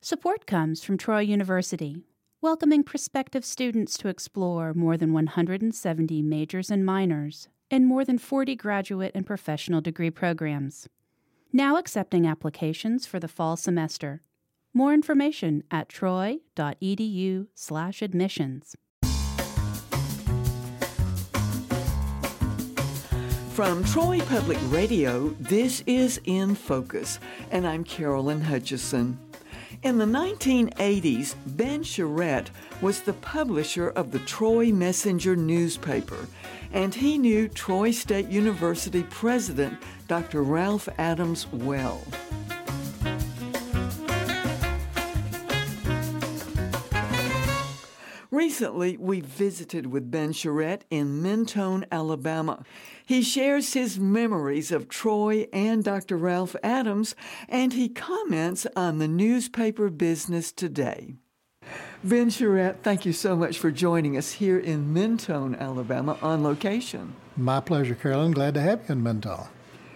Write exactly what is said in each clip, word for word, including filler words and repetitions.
Support comes from Troy University, welcoming prospective students to explore more than one hundred seventy majors and minors and more than forty graduate and professional degree programs. Now accepting applications for the fall semester. More information at troy.edu slash admissions. From Troy Public Radio, this is In Focus, and I'm Carolyn Hutchison. In the nineteen eighties, Ben Charette was the publisher of the Troy Messenger newspaper, and he knew Troy State University president Doctor Ralph Adams well. Recently, we visited with Ben Charette in Mentone, Alabama. He shares his memories of Troy and Doctor Ralph Adams, and he comments on the newspaper business today. Ben Charette, thank you so much for joining us here in Mentone, Alabama, on location. My pleasure, Carolyn. Glad to have you in Mentone.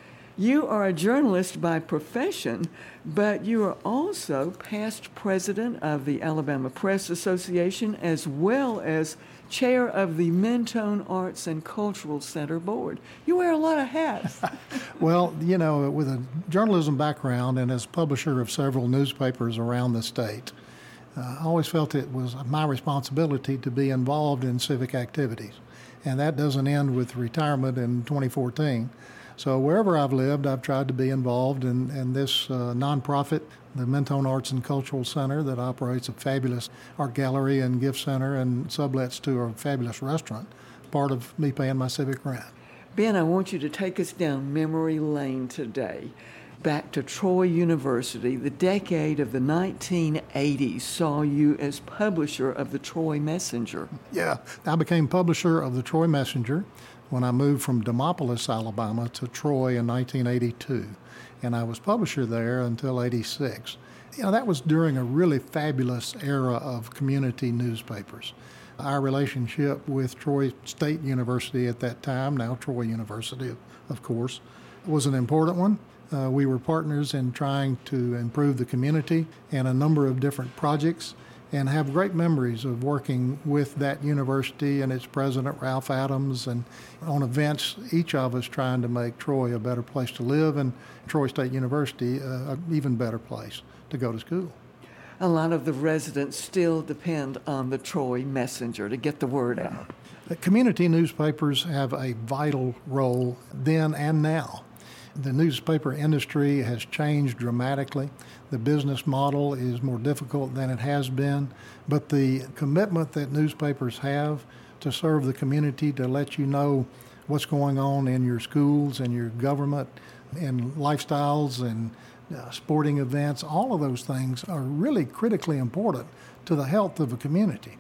You are a journalist by profession, but you are also past president of the Alabama Press Association as well as chair of the Mentone Arts and Cultural Center Board. You wear a lot of hats. Well, you know, with a journalism background and as publisher of several newspapers around the state, uh, I always felt it was my responsibility to be involved in civic activities. And that doesn't end with retirement in twenty fourteen. So wherever I've lived, I've tried to be involved in, in this uh, nonprofit, the Mentone Arts and Cultural Center, that operates a fabulous art gallery and gift center and sublets to a fabulous restaurant, part of me paying my civic rent. Ben, I want you to take us down memory lane today. Back to Troy University, the decade of the nineteen eighties saw you as publisher of the Troy Messenger. Yeah, I became publisher of the Troy Messenger when I moved from Demopolis, Alabama to Troy in nineteen eighty-two, and I was publisher there until eighty-six. You know, that was during a really fabulous era of community newspapers. Our relationship with Troy State University at that time, now Troy University, of course, was an important one. Uh, we were partners in trying to improve the community and a number of different projects, and have great memories of working with that university and its president, Ralph Adams, and on events, each of us trying to make Troy a better place to live and Troy State University uh, an even better place to go to school. A lot of the residents still depend on the Troy Messenger to get the word out. The community newspapers have a vital role then and now. The newspaper industry has changed dramatically. The business model is more difficult than it has been, but the commitment that newspapers have to serve the community, to let you know what's going on in your schools and your government and lifestyles and uh, sporting events, all of those things are really critically important to the health of a community.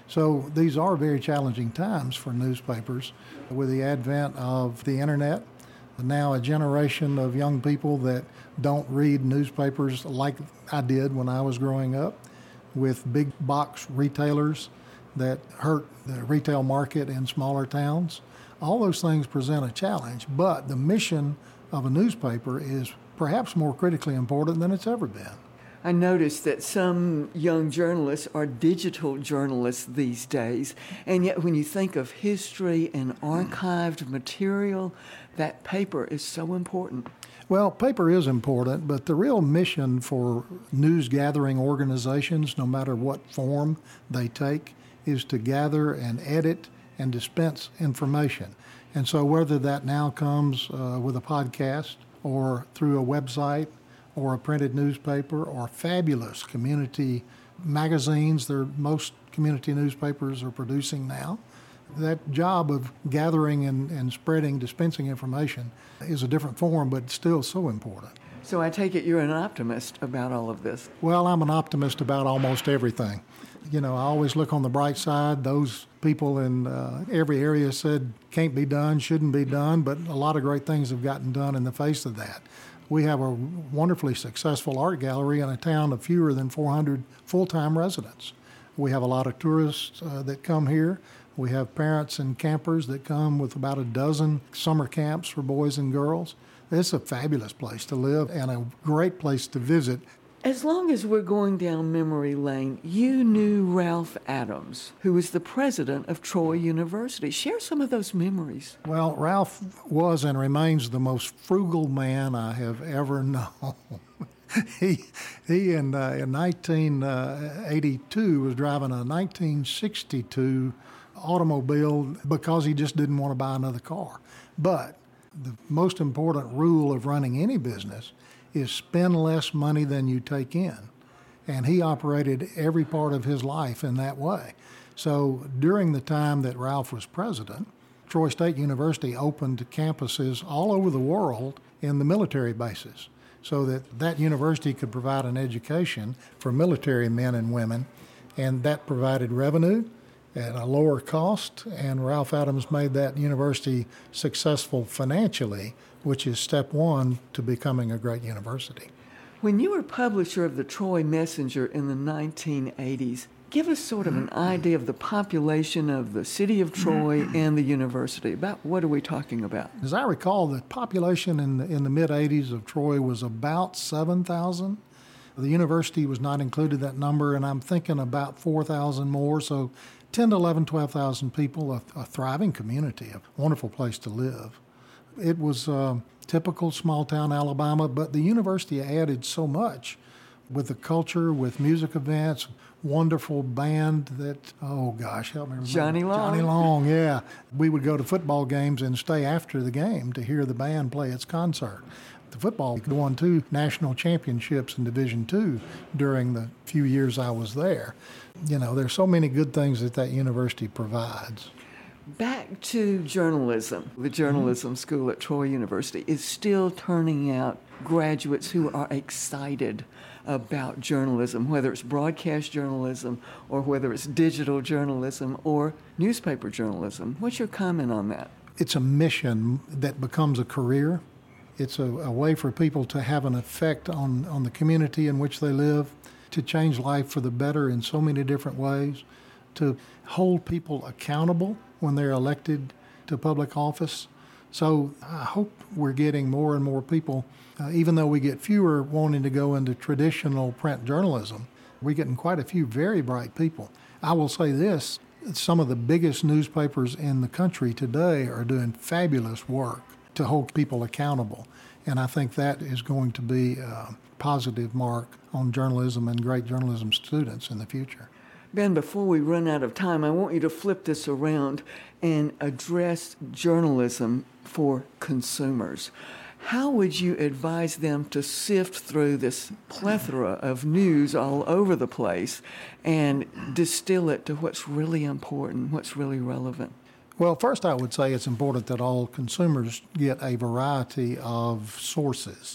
So these are very challenging times for newspapers with the advent of the internet. Now a generation of young people that don't read newspapers like I did when I was growing up, with big box retailers that hurt the retail market in smaller towns. All those things present a challenge, but the mission of a newspaper is perhaps more critically important than it's ever been. I noticed that some young journalists are digital journalists these days, and yet when you think of history and archived material, that paper is so important. Well, paper is important, but the real mission for news gathering organizations, no matter what form they take, is to gather and edit and dispense information. And so whether that now comes uh, with a podcast or through a website or a printed newspaper or fabulous community magazines that most community newspapers are producing now, that job of gathering and, and spreading, dispensing information is a different form, but still so important. So I take it you're an optimist about all of this. Well, I'm an optimist about almost everything. You know, I always look on the bright side. Those people in uh, every area said can't be done, shouldn't be done, but a lot of great things have gotten done in the face of that. We have a wonderfully successful art gallery in a town of fewer than four hundred full-time residents. We have a lot of tourists uh, that come here. We have parents and campers that come with about a dozen summer camps for boys and girls. It's a fabulous place to live and a great place to visit. As long as we're going down memory lane, you knew Ralph Adams, who was the president of Troy University. Share some of those memories. Well, Ralph was and remains the most frugal man I have ever known. he he in, uh, in nineteen eighty-two was driving a nineteen sixty-two automobile because he just didn't want to buy another car. But the most important rule of running any business is spend less money than you take in. And he operated every part of his life in that way. So during the time that Ralph was president, Troy State University opened campuses all over the world in the military bases so that that university could provide an education for military men and women, and that provided revenue at a lower cost, and Ralph Adams made that university successful financially, which is step one to becoming a great university. When you were publisher of the Troy Messenger in the nineteen eighties, give us sort of an idea of the population of the city of Troy and the university. About what are we talking about? As I recall, the population in the, in the mid-eighties of Troy was about seven thousand. The university was not included in that number, and I'm thinking about four thousand more, so ten to eleven, twelve thousand people, a, a thriving community, a wonderful place to live. It was uh, typical small-town Alabama, but the university added so much with the culture, with music events, wonderful band that, oh gosh, help me remember. Johnny Long. Johnny Long, yeah. We would go to football games and stay after the game to hear the band play its concert. The football won two national championships in Division Two during the few years I was there. You know, there's so many good things that that university provides. Back to journalism. The journalism school at Troy University is still turning out graduates who are excited about journalism, whether it's broadcast journalism or whether it's digital journalism or newspaper journalism. What's your comment on that? It's a mission that becomes a career. It's a, a way for people to have an effect on, on the community in which they live, to change life for the better in so many different ways, to hold people accountable when they're elected to public office. So I hope we're getting more and more people, uh, even though we get fewer wanting to go into traditional print journalism, we're getting quite a few very bright people. I will say this, some of the biggest newspapers in the country today are doing fabulous work to hold people accountable. And I think that is going to be a positive mark on journalism and great journalism students in the future. Ben, before we run out of time, I want you to flip this around and address journalism for consumers. How would you advise them to sift through this plethora of news all over the place and distill it to what's really important, what's really relevant? Well, first I would say it's important that all consumers get a variety of sources.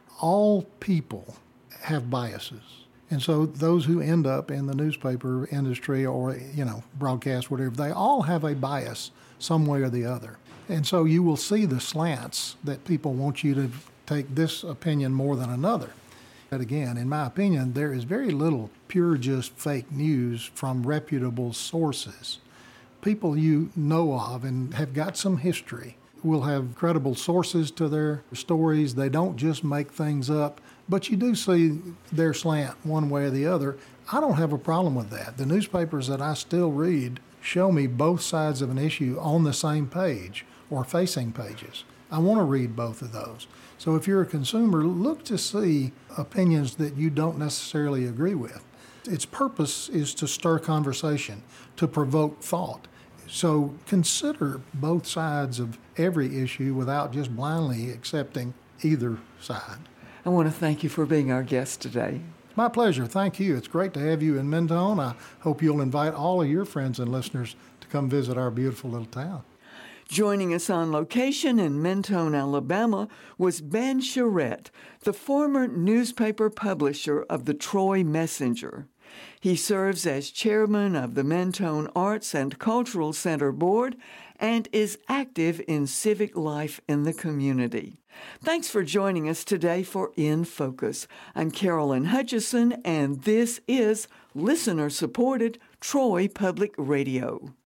All people have biases. And so those who end up in the newspaper industry or, you know, broadcast, whatever, they all have a bias some way or the other. And so you will see the slants that people want you to take this opinion more than another. But again, in my opinion, there is very little pure just fake news from reputable sources. People you know of and have got some history will have credible sources to their stories. They don't just make things up, but you do see their slant one way or the other. I don't have a problem with that. The newspapers that I still read show me both sides of an issue on the same page or facing pages. I want to read both of those. So if you're a consumer, look to see opinions that you don't necessarily agree with. Its purpose is to stir conversation, to provoke thought. So consider both sides of every issue without just blindly accepting either side. I want to thank you for being our guest today. My pleasure. Thank you. It's great to have you in Mentone. I hope you'll invite all of your friends and listeners to come visit our beautiful little town. Joining us on location in Mentone, Alabama, was Ben Charette, the former newspaper publisher of the Troy Messenger. He serves as chairman of the Mentone Arts and Cultural Center Board and is active in civic life in the community. Thanks for joining us today for In Focus. I'm Carolyn Hutchison, and this is listener-supported Troy Public Radio.